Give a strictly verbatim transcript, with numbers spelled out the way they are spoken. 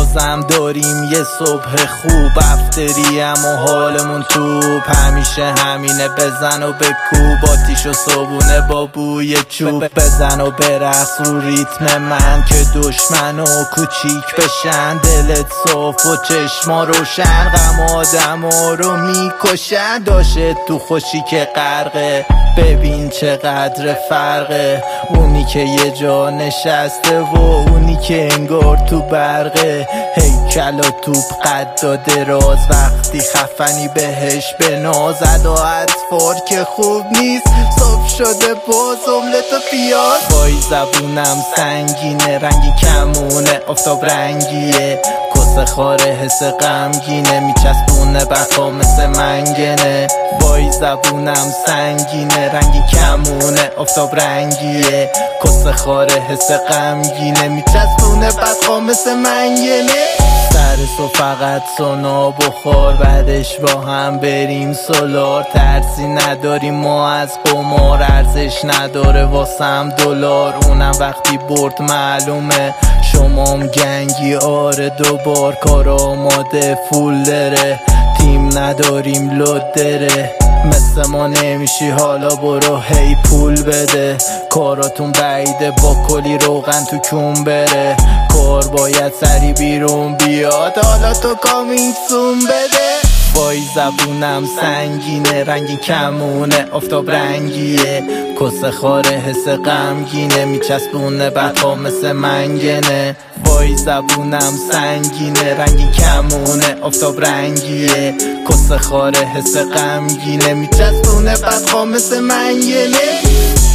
بازم داریم یه صبح خوب، افتریم و حالمون توپ، همیشه همینه بزن و بکوب، آتیش و صبونه با بوی چوب، بزن و برقص رو ریتم من که دشمن و کوچیک بشن، دلت صاف و چشما روشن، غم آدما رو میکشن، داشت تو خوشی که غرقه، ببین چقدر فرقه، اونی که یه جا نشسته و اونی که انگار تو برقه، هیکل و توپ قد و دراز، وقتی خفنی بهش بناز، ادا اطفار که خوب نیست، صبح شده باز املت و پیاز، وای زبونم سنگینه، رنگی کمونه آفتاب رنگیه، کس خاره حس غمگینه، میچسبونه بقا مثل منگنه، وای زبونم سنگینه، رنگی کمونه آفتاب رنگیه، کس خاره حس غمگینه، میچسبونه بقا مثل منگنه، سرسو فقط سونا بخور، بعدش با هم بریم سولار، ترسی نداریم ما از قمار، ارزش نداره واسم دلار، اونم وقتی برد معلومه، شمام گنگی آره دوبار، کار آماده فول داره، تیم نداریم لود داره، مثل ما نمیشی حالا برو هی پول بده، کاراتون بعیده با کلی روغن تو کون بره، کار باید سری بیرون بیاد، حالا تو کامین سون بده، وای زبونم سنگینه، رنگی کمونه آفتاب رنگیه، کس خاره حس غمگینه، میچسبونه بقا مثل منگنه، وای زبونم سنگینه، رنگی کمونه آفتاب رنگیه، کس خاره حس غمگینه، میچسبونه بقا مثل منگنه.